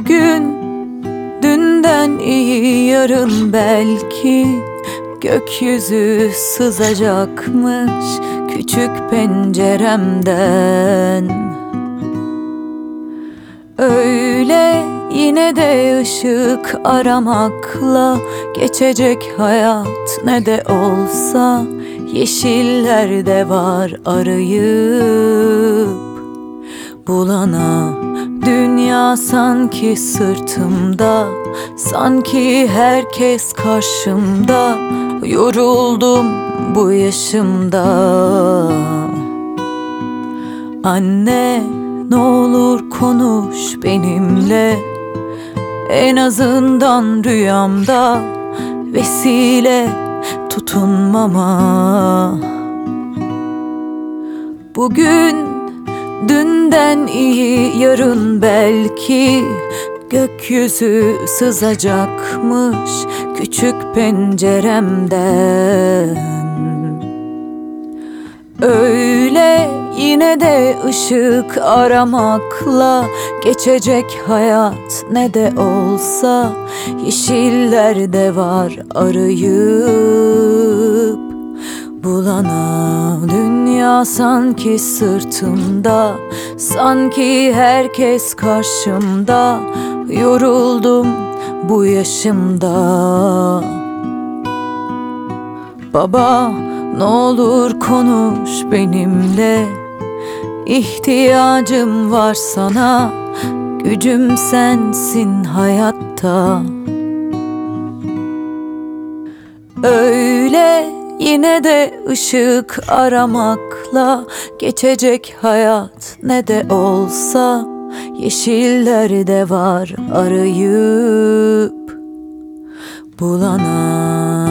Bugün dünden iyi, yarın belki gökyüzü sızacakmış küçük penceremden. Öyle yine de ışık aramakla geçecek hayat, ne de olsa yeşillerde var arayıp bulana. Dünya sanki sırtımda, sanki herkes karşımda. Yoruldum bu yaşımda. Anne, ne olur konuş benimle, en azından rüyamda vesile tutunmama. Bugün dünden iyi, yarın belki gökyüzü sızacakmış küçük penceremden. Öyle yine de ışık aramakla geçecek hayat, ne de olsa yeşillerde var arayıp bulana. Dünya sanki sırtımda, sanki herkes karşımda. Yoruldum bu yaşımda. Baba, ne olur konuş benimle, İhtiyacım var sana, gücüm sensin hayatta. Öyle yine de ışık aramakla geçecek hayat, ne de olsa yeşillerde var arayıp bulana.